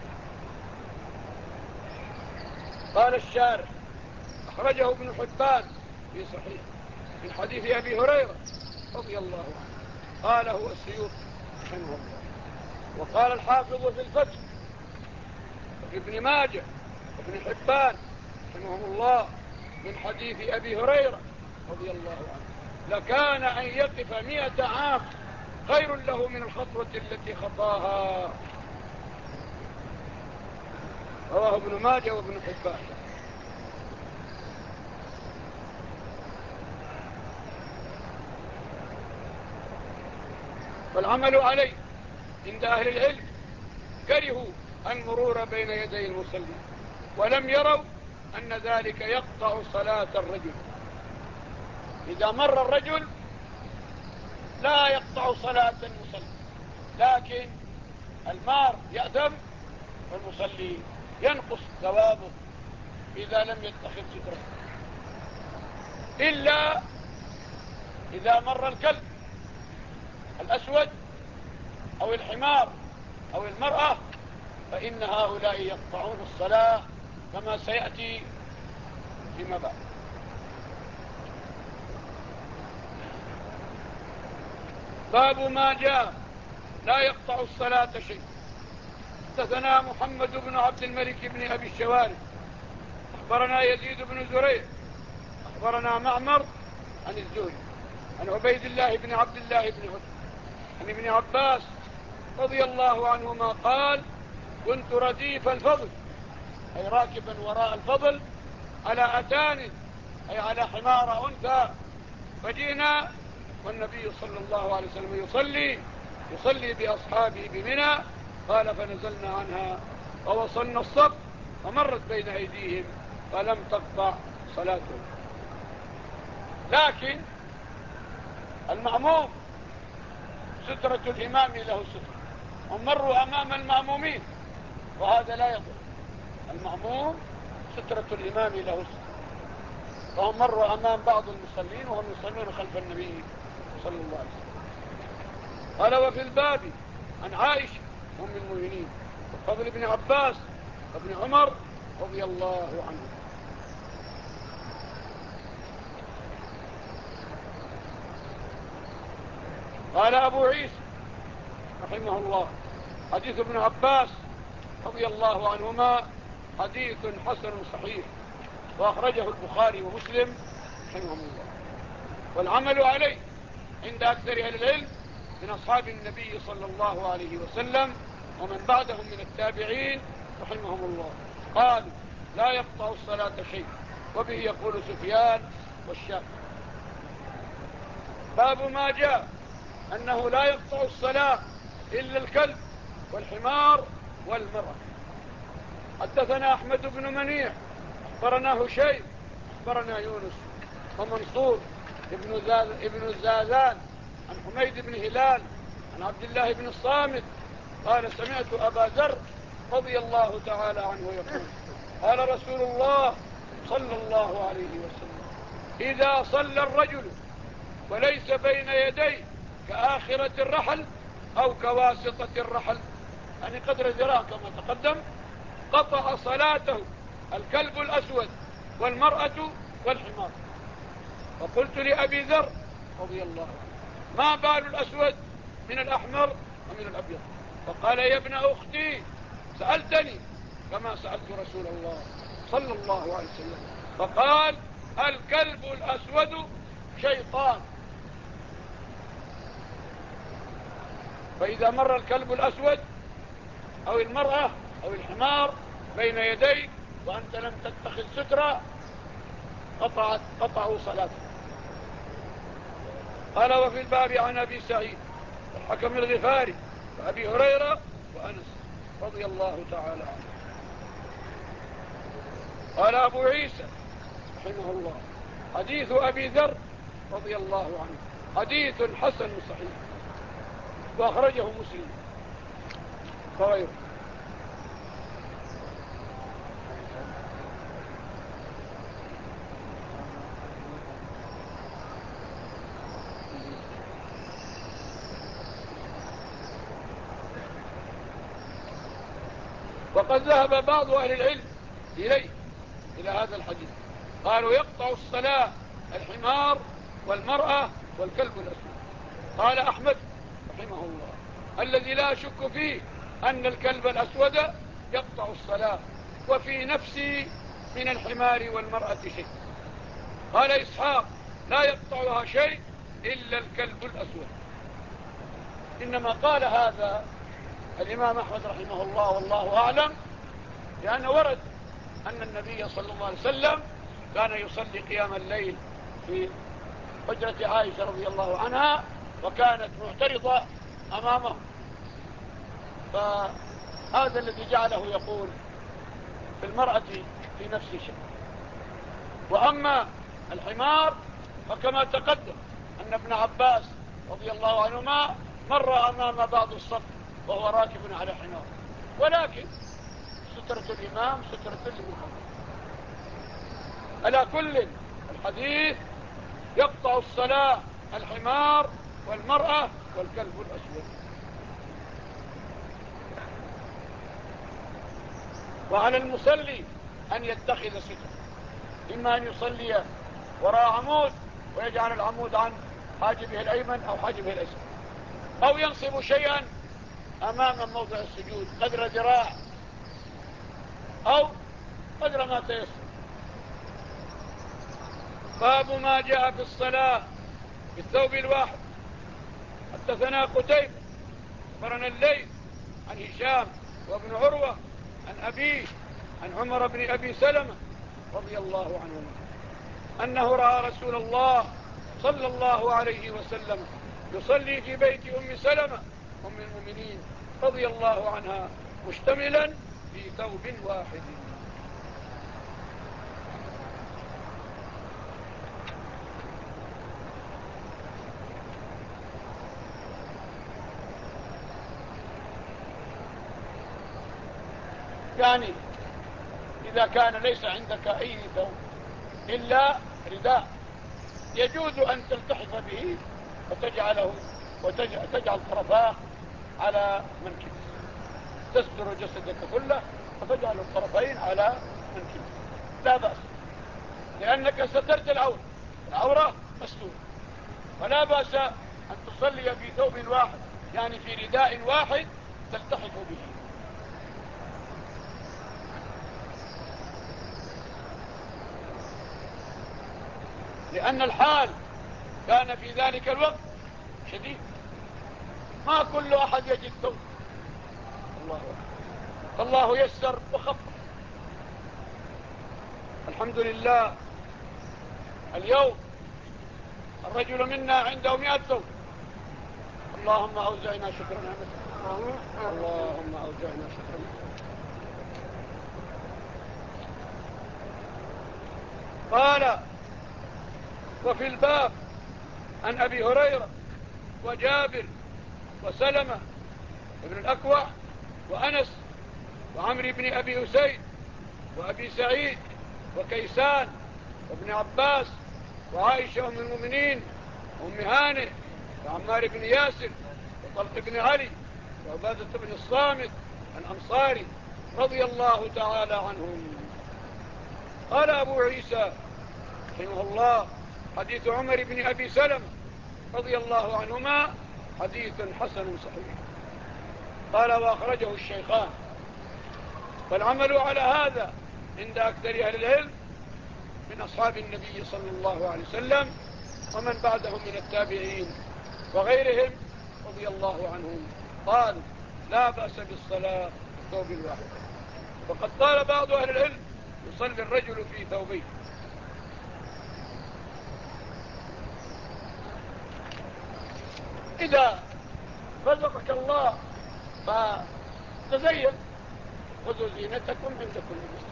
قال الشارح أخرجه ابن حبان في صحيح من حديث أبي هريرة رضي الله عنه، قاله السيوطي رحمه الله. وقال الحافظ في الفتح وفي ابن ماجه وابن حبان رحمهم الله من حديث أبي هريرة رضي الله عنه لكان أن يقف مئة عام خير له من الخطوة التي خطاها. رواه ابن ماجه وابن حبان. والعمل عليه عند أهل العلم كرهوا المرور بين يدي المصلي ولم يروا أن ذلك يقطع صلاة الرجل. إذا مر الرجل لا يقطع صلاة المصلي، لكن المار يأثم والمصلي ينقص ثوابه إذا لم يتخذ سترة، إلا إذا مر الكلب الأسود أو الحمار أو المرأة، فإن هؤلاء يقطعون الصلاة كما سيأتي فيما بعد. باب ما جاء لا يقطع الصلاة شيء. حدثنا محمد بن عبد الملك بن أبي الشوارب أخبرنا يزيد بن زريع أخبرنا معمر عن الزهري عن عبيد الله بن عبد الله بن عتبة عن ابن عباس رضي الله عنهما قال: كنت رديف الفضل، أي راكبا وراء الفضل، على أتان، أي على حمار أنثى، فجئنا والنبي صلى الله عليه وسلم يصلي يصلي بأصحابه بمنى، قال: فنزلنا عنها ووصلنا الصف ومرت بين أيديهم فلم تقطع صلاتهم. لكن المأموم سترة الإمام له سترة، ومروا أمام المأمومين، وهذا لا يضر. المأموم سترة الإمام له سترة، فهم مروا أمام بعض المصلين وهم يصلون خلف النبي صلى الله عليه وسلم. قال: وفي الباب عن عائشة أم المؤمنين وفضل بن عباس وابن عمر رضي الله عنهم. قال أبو عيسى رحمه الله: حديث ابن عباس رضي الله عنهما حديث حسن صحيح، وأخرجه البخاري ومسلم رحمهم الله، والعمل عليه عند أكثر أهل العلم من أصحاب النبي صلى الله عليه وسلم ومن بعدهم من التابعين رحمهم الله، قالوا: لا يقطع الصلاة شيء، وبه يقول سفيان والشافعي. باب ما جاء أنه لا يقطع الصلاة إلا الكلب والحمار والمرأة. حدثنا أحمد بن منيع أخبرنا هشيم أخبرنا يونس ومنصور ابن, زاز ابن الزازان عن حميد بن هلال عن عبد الله بن الصامت قال: سمعت أبا ذر رضي الله تعالى عنه يقول: قال رسول الله صلى الله عليه وسلم: إذا صلى الرجل وليس بين يديه كآخرة الرحل أو كواسطة الرحل، يعني قدر ذراع كما تقدم، قطع صلاته الكلب الأسود والمرأة والحمار. فقلت لأبي ذر رضي الله عنه: ما بال الأسود من الأحمر ومن الأبيض؟ فقال: يا ابن أختي، سألتني كما سألت رسول الله صلى الله عليه وسلم، فقال: الكلب الأسود شيطان. فإذا مر الكلب الأسود أو المرأة أو الحمار بين يديك وأنت لم تتخذ سترة قطعت قطعوا صلاتك. قال: وفي الباب عن أبي سعيد والحكم الغفاري وأبي هريرة وأنس رضي الله تعالى عنه. قال أبو عيسى رحمه الله: حديث أبي ذر رضي الله عنه حديث حسن صحيح، وأخرجه مسلم وغيره. وقد ذهب بعض أهل العلم إليه إلى هذا الحديث، قالوا: يقطع الصلاة الحمار والمرأة والكلب الأسود. قال أحمد رحمه الله: الذي لا أشك فيه أن الكلب الأسود يقطع الصلاة، وفي نفسي من الحمار والمرأة شيء. قال إسحاق: لا يقطعها شيء إلا الكلب الأسود. إنما قال هذا الإمام أحمد رحمه الله والله أعلم لأن ورد أن النبي صلى الله عليه وسلم كان يصلي قيام الليل في حجرة عائشة رضي الله عنها، وكانت معترضة أمامه، فهذا الذي جعله يقول في المرأة في نفس شيء. وأما الحمار فكما تقدم أن ابن عباس رضي الله عنهما مر أمام بعض الصف وهو راكب على حمار، ولكن سترة الإمام سترة للمأموم. على كل الحديث يقطع الصلاة الحمار والمرأة والكلب الأسود. وعلى المصلي أن يتخذ سترة، إما أن يصلي وراء عمود ويجعل العمود عن حاجبه الأيمن أو حاجبه الأيسر، أو ينصب شيئا أمام موضع السجود قدر ذراع أو قدر ما تيسر. باب ما جاء في الصلاة بالثوب الواحد. حدثنا قتيبة أخبرنا الليث عن هشام وابن عروة عن أبيه عن عمر بن أبي سلمة رضي الله عنهما أنه رأى رسول الله صلى الله عليه وسلم يصلي في بيت أم سلمة أم المؤمنين رضي الله عنها مشتملا في ثوب واحد. يعني إذا كان ليس عندك أي ثوب إلا رداء يجوز أن تلتحف به وتجعله وتجعل طرفاه على منكبك، تستر جسدك كله وتجعل الطرفين على منكبك، لا بأس، لأنك سترت العورة، العورة مستورة، ولا بأس أن تصلي في ثوب واحد، يعني في رداء واحد تلتحف به. لأن الحال كان في ذلك الوقت شديد، ما كل أحد يجد ثوب. الله أكبر. الله يسر وخفف. الحمد لله اليوم الرجل منا عنده مئة ثوب. اللهم أوزعنا شكر نعمتك، اللهم أوزعنا شكر نعمتك. قال وفي الباب عن أبي هريرة وجابر وسلمة ابن الأكوع وأنس وعمرو بن أبي أسيد وأبي سعيد وكيسان وابن عباس وعائشة أم المؤمنين وأم هانئ وعمار بن ياسر وطلق بن علي وعبادة بن الصامت الأنصاري رضي الله تعالى عنهم. قال أبو عيسى رحمه الله حديث عمر بن أبي سلمة رضي الله عنهما حديث حسن صحيح. قال وأخرجه الشيخان. والعمل على هذا عند أكثر أهل العلم من أصحاب النبي صلى الله عليه وسلم ومن بعدهم من التابعين وغيرهم رضي الله عنهم، قالوا لا بأس بالصلاة بالثوب الواحد. وقد قال بعض أهل العلم يصلي الرجل في ثوبين. إذا رزقك الله فتزين، خذوا زينتكم عند كل مسجد.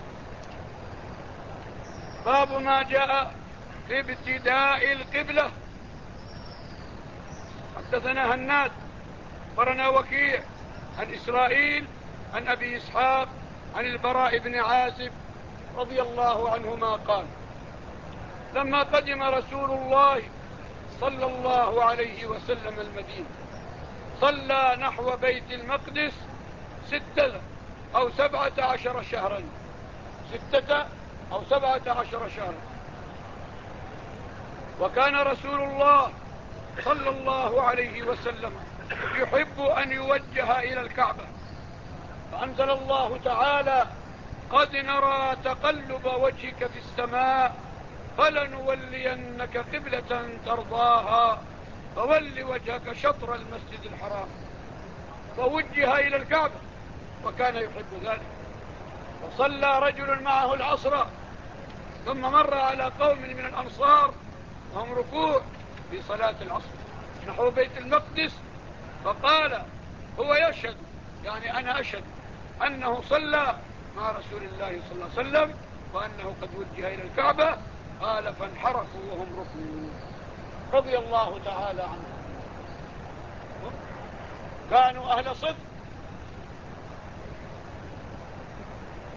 باب ما جاء في ابتداء القبلة. حدثنا هناد أخبرنا وكيع عن إسرائيل عن أبي إسحاق عن البراء بن عازب رضي الله عنهما قال لما قدم رسول الله صلى الله عليه وسلم المدينة صلى نحو بيت المقدس ستة أو سبعة عشر شهرا ستة أو سبعة عشر شهرا. وكان رسول الله صلى الله عليه وسلم يحب أن يوجه إلى الكعبة، فأنزل الله تعالى قد نرى تقلب وجهك في السماء فلنولينك قبلة ترضاها فول وجهك شطر المسجد الحرام، فوجه إلى الكعبة وكان يحب ذلك. وصلى رجل معه العصر ثم مر على قوم من الأنصار وهم ركوع في صلاة العصر نحو بيت المقدس، فقال هو يشهد، يعني أنا أشهد أنه صلى مع رسول الله صلى الله عليه وسلم وأنه قد وجه إلى الكعبة. قال فانحرفوا وهم ركوع رضي الله تعالى عنهم. كانوا أهل صدق،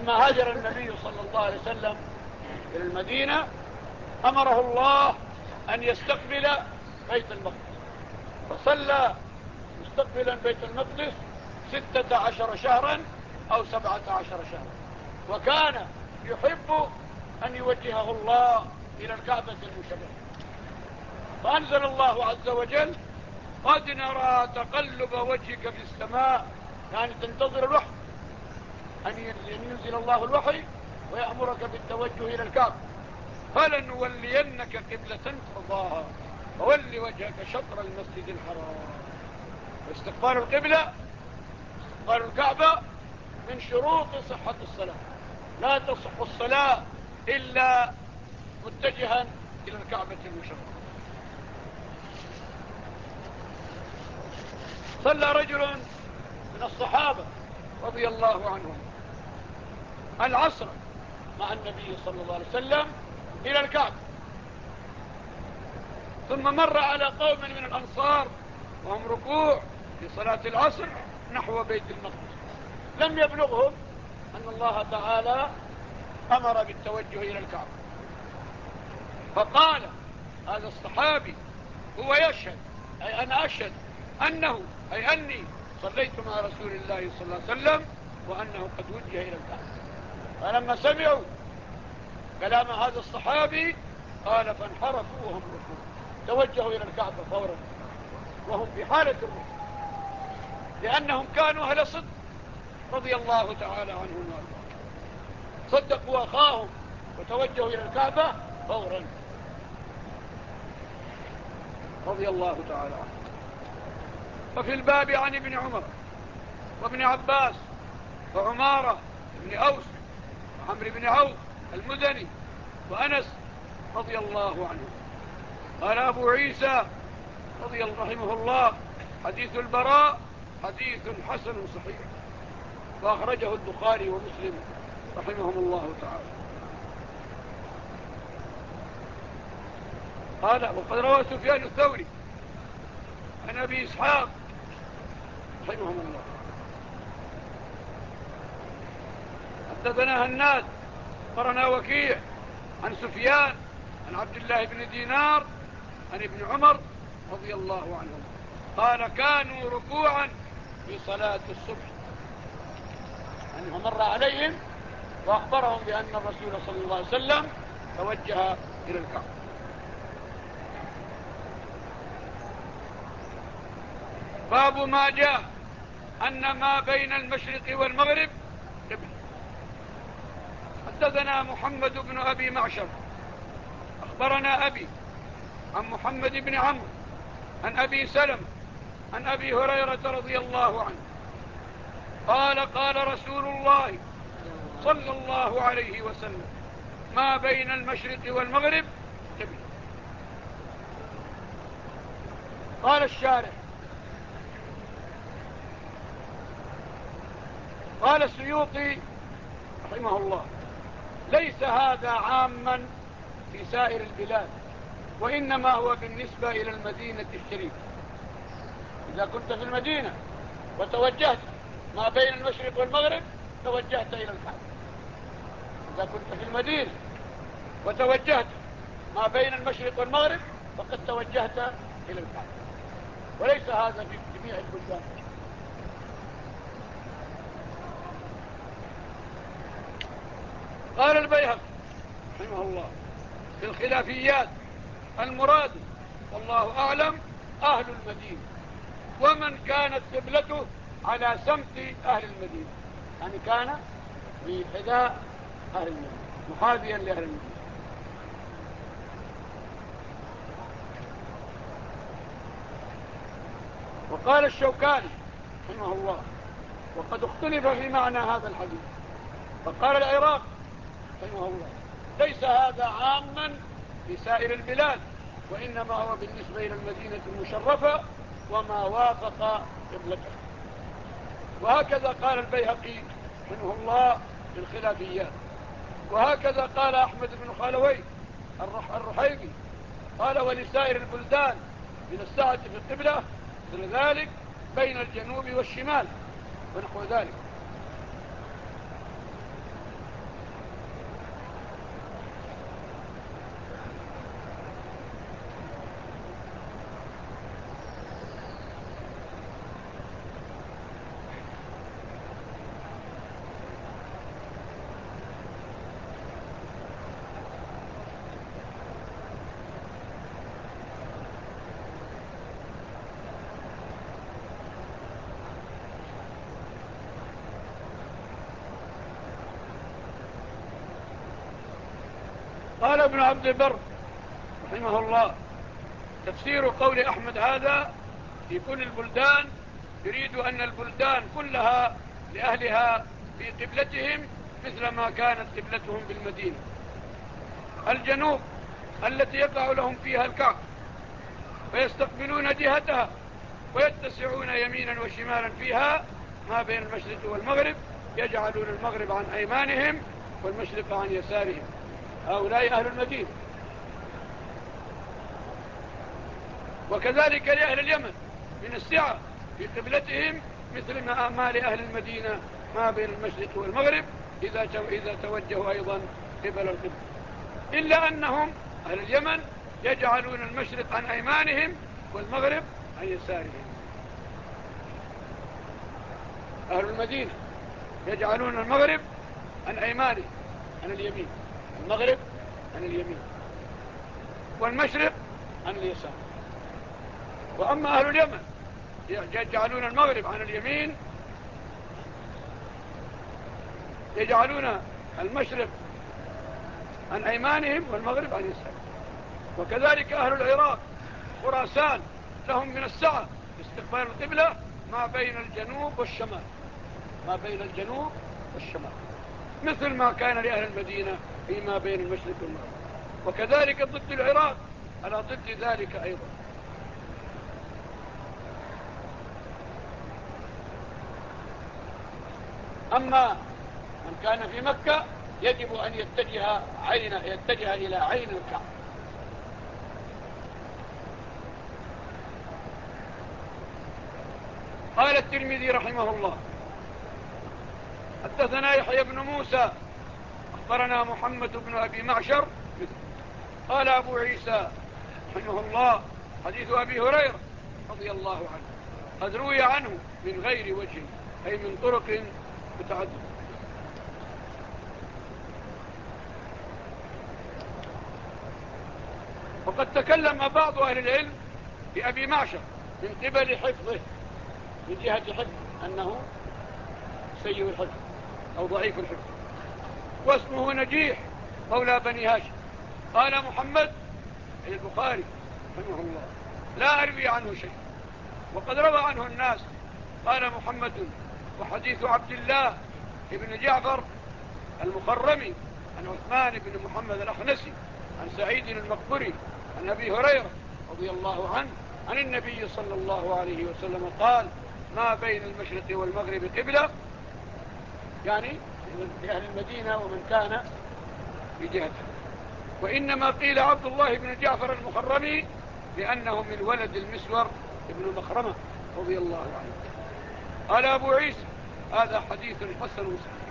لما هاجر النبي صلى الله عليه وسلم إلى المدينة أمره الله أن يستقبل بيت المقدس، فصلى مستقبلا بيت المقدس ستة عشر شهرا أو سبعة عشر شهرا، وكان يحب أن يوجهه الله إلى الكعبة المشرفة. فأنزل الله عز وجل: قد نرى تقلب وجهك في السماء، يعني تنتظر الوحي، أن ينزل الله الوحي ويأمرك بالتوجه إلى الكعبة. فلنولينك قبلة ترضاها فول وجهك شطر المسجد الحرام. واستقبال القبلة، استقبال الكعبة، من شروط صحة الصلاة. لا تصح الصلاة إلا متجها إلى الكعبة المشرفة. صلى رجل من الصحابة رضي الله عنهم العصر مع النبي صلى الله عليه وسلم إلى الكعبة، ثم مر على قوم من الأنصار وهم ركوع في صلاة العصر نحو بيت المقدس، لم يبلغهم أن الله تعالى أمر بالتوجه إلى الكعبة. فقال هذا الصحابي هو يشهد، أي أنا أشهد أنه أي أني صليت مع رسول الله صلى الله عليه وسلم وأنه قد وجه إلى الكعبة. فلما سمعوا كلام هذا الصحابي قال فانحرفوا وهم ركوع، توجهوا إلى الكعبة فورا وهم في حالة الركوع، لأنهم كانوا أهل صدق رضي الله تعالى عنهم وارضاهم، صدقوا أخاهم وتوجهوا إلى الكعبة فورا رضي الله تعالى عنهم. وفي الباب عن ابن عمر وابن عباس وعمارة بن أوس وعمر بن عوف المدني وأنس رضي الله عنه. قال أبو عيسى رضي الله رحمه الله: حديث البراء حديث حسن صحيح، وأخرجه البخاري ومسلم رحمهم الله تعالى. قال وقد روى سفيان الثوري عن أبي إسحاق رحمهم الله: حدثنا هناد قرنا وكيع عن سفيان عن عبد الله بن دينار عن ابن عمر رضي الله عنهم قال كانوا ركوعا في صلاة الصبح، يعني مر عليهم وأخبرهم بأن الرسول صلى الله عليه وسلم توجه إلى الكعبة. باب ما جاء أن ما بين المشرق والمغرب قبلة. حدثنا محمد بن أبي معشر أخبرنا أبي عن محمد بن عمرو عن أبي سلمة عن أبي هريرة رضي الله عنه قال قال رسول الله صلى الله عليه وسلم: ما بين المشرق والمغرب قبلة. قال الشارح: قال السيوطي رحمه الله: ليس هذا عاما في سائر البلاد، وإنما هو بالنسبة إلى المدينة الشريفة. إذا كنت في المدينة وتوجهت ما بين المشرق والمغرب توجهت إلى الكعبة. إذا كنت في المدينة وتوجهت ما بين المشرق والمغرب فقد توجهت إلى الكعبة، وليس هذا في جميع البلدان. قال البيهقي رحمه الله في الخلافيات: المراد والله أعلم أهل المدينة، ومن كانت قبلته على سمت أهل المدينة، يعني كان في حذاء أهل المدينة محاذيا لأهل المدينة. وقال الشوكاني رحمه الله: وقد اختلف في معنى هذا الحديث. فقال العراق رحمه الله: ليس هذا عاما في سائر البلاد، وإنما هو بالنسبة إلى المدينة المشرفة وما وافق قبلته. وهكذا قال البيهقي رحمه الله في الخلافيات. وهكذا قال أحمد بن خالوي الرحيبي قال: ولسائر البلدان من الساعة في القبلة مثل ذلك بين الجنوب والشمال ونحو ذلك. قال ابن عبد البر رحمه الله: تفسير قول أحمد هذا في كل البلدان يريد أن البلدان كلها لأهلها في قبلتهم مثل ما كانت قبلتهم بالمدينة. الجنوب التي يقع لهم فيها الكعب ويستقبلون جهتها ويتسعون يمينا وشمالا فيها ما بين المشرق والمغرب، يجعلون المغرب عن أيمانهم والمشرق عن يسارهم. هؤلاء أهل المدينة. وكذلك لأهل اليمن من السعة في قبلتهم مثل ما آمال أهل المدينة ما بين المشرق والمغرب إذا إذا توجهوا أيضا قبل القبلة، إلا أنهم أهل اليمن يجعلون المشرق عن أيمانهم والمغرب عن يسارهم. أهل المدينة يجعلون المغرب عن أيمانهم عن اليمين، المغرب عن اليمين، والمشرق عن اليسار. وأما أهل اليمن يجعلون المغرب عن اليمين، يجعلون المشرق عن أيمانهم والمغرب عن يسارهم. وكذلك أهل العراق خراسان لهم من السعة استقبال القبلة ما بين الجنوب والشمال، ما بين الجنوب والشمال، مثل ما كان لأهل المدينة فيما بين المشرق والمغرب. وكذلك ضد العراق على ضد ذلك أيضا. أما من كان في مكة يجب أن يتجه عين يتجه إلى عين الكعبة. قال الترمذي رحمه الله: حدثنا يحيى بن موسى أخبرنا محمد بن أبي معشر. قال أبو عيسى رحمه الله: حديث أبي هريرة رضي الله عنه قد روي عنه من غير وجه، أي من طرق متعددة. وقد تكلم بعض أهل العلم بأبي معشر من قبل حفظه، من جهة حفظه أنه سيء الحفظ أو ضعيف الحفظ، واسمه نجيح مولى بني هاشم. قال محمد البخاري رحمه الله: لا أروي عنه شيء، وقد روى عنه الناس. قال محمد: وحديث عبد الله بن جعفر المخرمي عن عثمان بن محمد الأخنسي عن سعيد المقبري عن أبي هريرة رضي الله عنه عن النبي صلى الله عليه وسلم قال: ما بين المشرق والمغرب قبلة، يعني لأهل المدينة ومن كان في جهته. وإنما قيل عبد الله بن جعفر المخرمي لأنه من ولد المسور ابن مخرمة رضي الله عنه. قال أبو عيسى: هذا حديث حسن صحيح.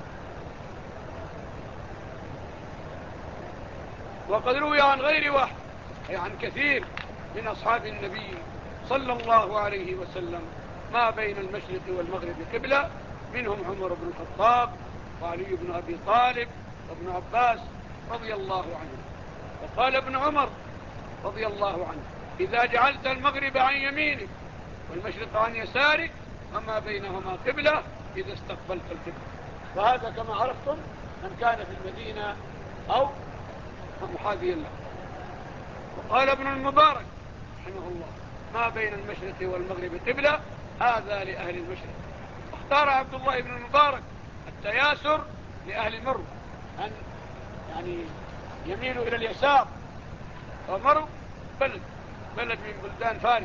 وقد روي عن غير واحد، أي عن كثير من أصحاب النبي صلى الله عليه وسلم ما بين المشرق والمغرب قبلة، منهم عمر بن الخطاب وعلي بن أبي طالب وابن عباس رضي الله عنه. وقال ابن عمر رضي الله عنه: إذا جعلت المغرب عن يمينك والمشرق عن يسارك وما بينهما قبلة إذا استقبلت القبلة. وهذا كما عرفتم من كان في المدينة أو محاذيا له. وقال ابن المبارك رحمه الله: ما بين المشرق والمغرب قبلة، هذا لأهل المشرق. واختار عبد الله بن المبارك التياسر لأهل مرو، أن يعني يميلوا إلى اليسار. ومرو بلد بلد من بلدان فارس.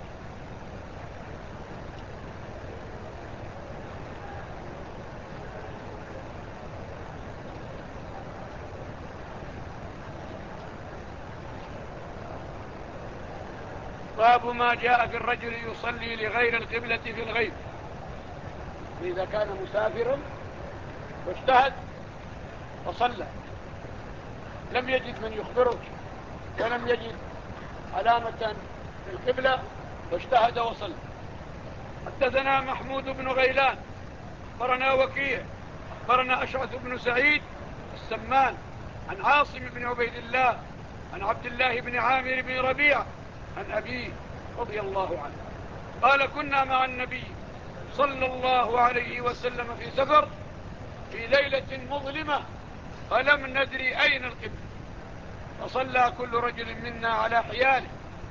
باب ما جاء في الرجل يصلي لغير القبلة في الغيب. إذا كان مسافرا واجتهد وصلى لم يجد من يخبره ولم يجد علامة في القبلة واجتهد وصلى. حدثنا محمود بن غيلان أخبرنا وكيع أخبرنا أشعث بن سعيد السمان عن عاصم بن عبيد الله عن عبد الله بن عامر بن ربيعة عن أبيه رضي الله عنه قال: كنا مع النبي صلى الله عليه وسلم في سفر في ليلة مظلمة فلم ندري أين القبلة، فصلى كل رجل منا على حياله،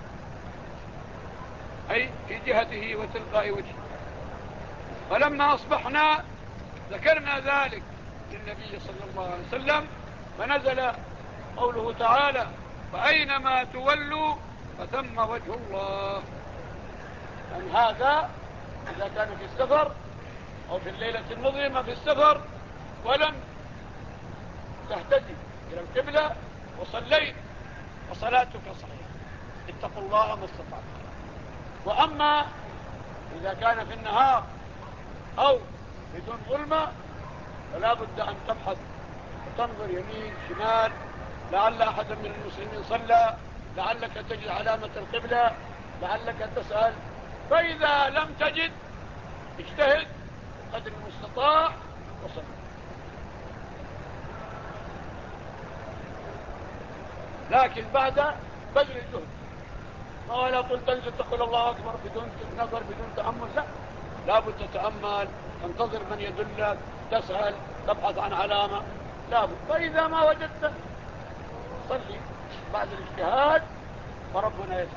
أي في جهته وتلقاء وجهه. فلما أصبحنا ذكرنا ذلك للنبي صلى الله عليه وسلم، فنزل قوله تعالى: فأينما تولوا فثم وجه الله. أن هذا إذا كان في السفر أو في الليلة المظلمة في السفر ولم تهتدي إلى القبلة وصليت فصلاتك صحيحة، اتقوا الله ما استطعتم. وأما إذا كان في النهار أو بدون ظلمة فلا بد أن تبحث وتنظر يمين شمال، لعل أحدا من المسلمين صلى، لعلك تجد علامة القبلة، لعلك تسأل. فإذا لم تجد اجتهد بقدر المستطاع وصل. لكن بعد بذل الجهد، ما ولا طول تنزل تقول الله أكبر بدون نظر بدون تأمل، لا، لابد تتأمل، تنتظر من يدلك، تسأل، تبحث عن علامة، لابد. فإذا ما وجدت صلي بعد الاجتهاد فربنا يسر.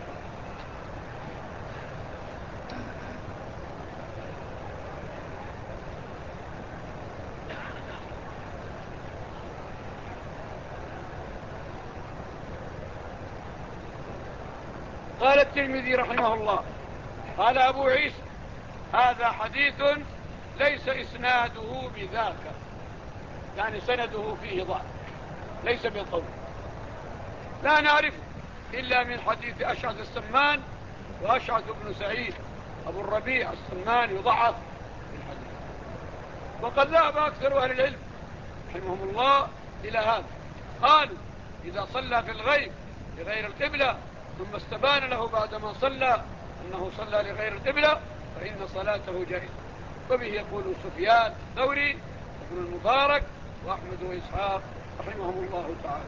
قال الترمذي رحمه الله: قال أبو عيسى: هذا حديث ليس إسناده بذاك، يعني سنده فيه ضعف، ليس بالقول، لا نعرفه إلا من حديث أشعث السمان، وأشعث بن سعيد أبو الربيع السمان يضعف في الحديث. وقد ذهب أكثر أهل العلم رحمهم الله إلى هذا، قالوا: إذا صلى في الغيب لغير القبلة ثم استبان له بعدما صلى أنه صلى لغير القبلة فإن صلاته جائزة. وبه يقول سفيان الثوري وابن المبارك وأحمد وإسحاق رحمهم الله تعالى.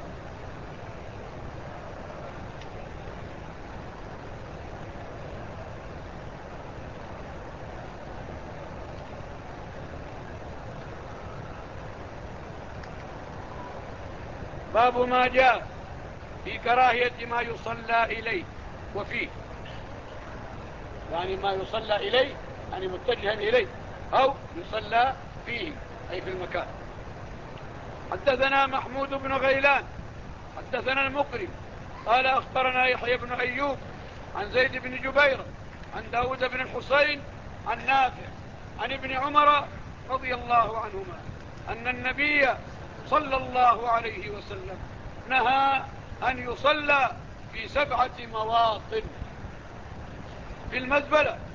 باب ما جاء في كراهية ما يصلى إليه وفيه، يعني ما يصلى إليه يعني متجها إليه، أو يصلى فيه أي في المكان. حدثنا محمود بن غيلان حدثنا المقري قال أخبرنا يحيى بن أيوب عن زيد بن جبير عن داود بن الحسين عن نافع عن ابن عمر رضي الله عنهما أن النبي صلى الله عليه وسلم نهى أن يصلى في سبعة مواطن: في المزبلة